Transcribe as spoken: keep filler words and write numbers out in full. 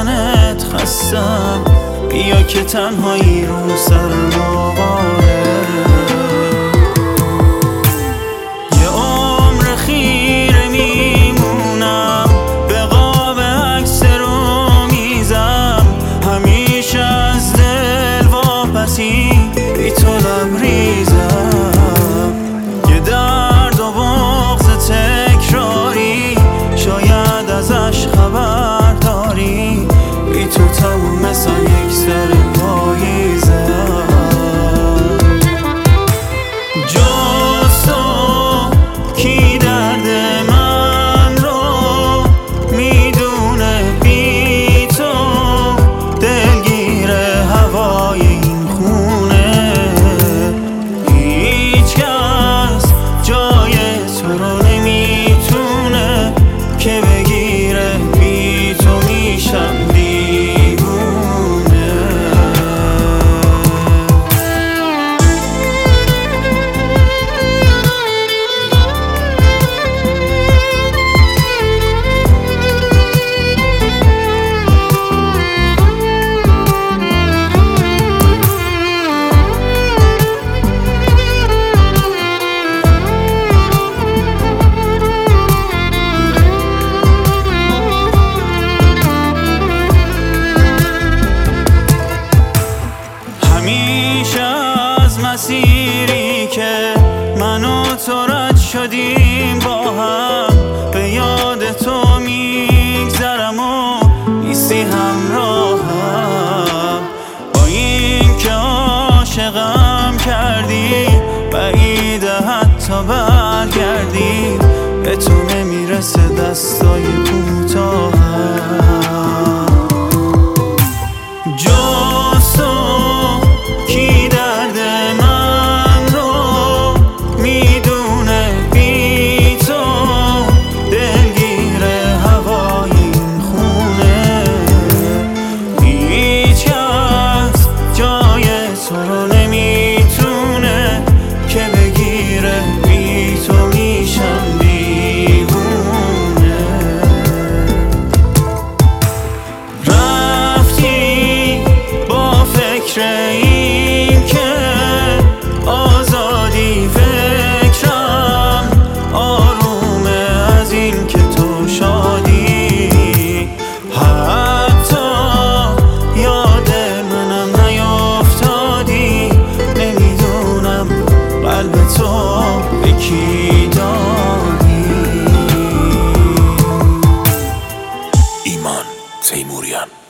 دیدنت خستم، بیا که تنهایی رو سرم آواره. یه عمر خیره میمونم، به قاب عکس رو میزم، همیشه از دل واپسی بی تو لبریزم. یه درد و بغض تکراری شاید ازش خبر داری، بی تو تموم مثل یک سر پاییزم. جز تو کی درد من رو میدونه، بی تو دلگیر هوای این خونه. هیچ کس جای تو رو نمیتونه که بگیره، بی تو میشم دیوونه. همیشه از مسیری که من و تو رد شدیم با هم، به یاد تو میگذرم و نیستی همراهم. با این که عاشقم کردی، بعیده حتی برگردی، به تو نمیرسه دستای کوتاهم. جز تو کی درد من رو میدونه، بی تو دلگیر هوای این خونه. هیچ کس جای تو رو نمیتونه که بگیره، بی تو میشم دیوونه. رفتی با فکر این که آزادی، فکرم آرومه از این که تو شادی. حتی یاد منم نیافتادی، نمیدونم قلب تو به کی دادی. ایمان تیموریان.